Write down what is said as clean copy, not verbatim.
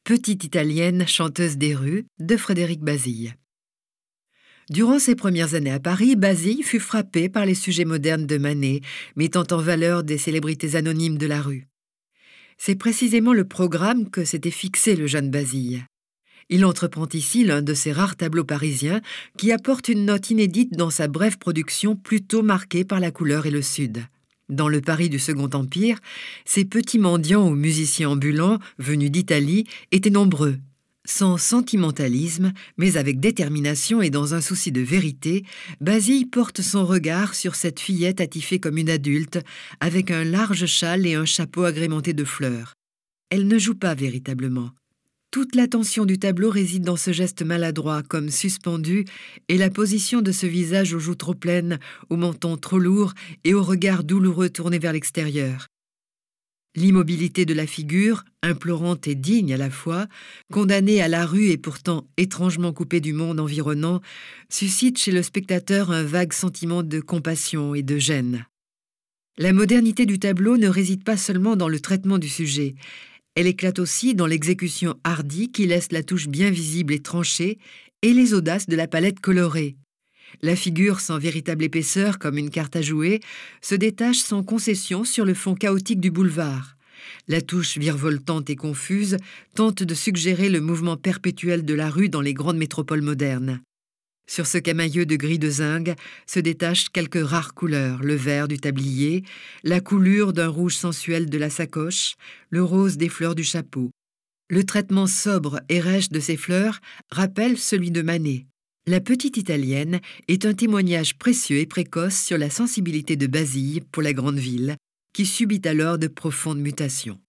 Petite Italienne, chanteuse des rues, de Frédéric Bazille. Durant ses premières années à Paris, Bazille fut frappé par les sujets modernes de Manet, mettant en valeur des célébrités anonymes de la rue. C'est précisément le programme que s'était fixé le jeune Bazille. Il entreprend ici l'un de ces rares tableaux parisiens qui apporte une note inédite dans sa brève production plutôt marquée par la couleur et le sud. Dans le Paris du Second Empire, ces petits mendiants ou musiciens ambulants, venus d'Italie, étaient nombreux. Sans sentimentalisme, mais avec détermination et dans un souci de vérité, Bazille porte son regard sur cette fillette attifée comme une adulte, avec un large châle et un chapeau agrémenté de fleurs. Elle ne joue pas véritablement. Toute l'attention du tableau réside dans ce geste maladroit, comme suspendu, et la position de ce visage aux joues trop pleines, au menton trop lourd et au regard douloureux tourné vers l'extérieur. L'immobilité de la figure, implorante et digne à la fois, condamnée à la rue et pourtant étrangement coupée du monde environnant, suscite chez le spectateur un vague sentiment de compassion et de gêne. La modernité du tableau ne réside pas seulement dans le traitement du sujet. Elle éclate aussi dans l'exécution hardie qui laisse la touche bien visible et tranchée et les audaces de la palette colorée. La figure, sans véritable épaisseur comme une carte à jouer, se détache sans concession sur le fond chaotique du boulevard. La touche virevoltante et confuse tente de suggérer le mouvement perpétuel de la rue dans les grandes métropoles modernes. Sur ce camailleux de gris de zinc se détachent quelques rares couleurs, le vert du tablier, la coulure d'un rouge sensuel de la sacoche, le rose des fleurs du chapeau. Le traitement sobre et rêche de ces fleurs rappelle celui de Manet. La Petite Italienne est un témoignage précieux et précoce sur la sensibilité de Bazille pour la grande ville, qui subit alors de profondes mutations.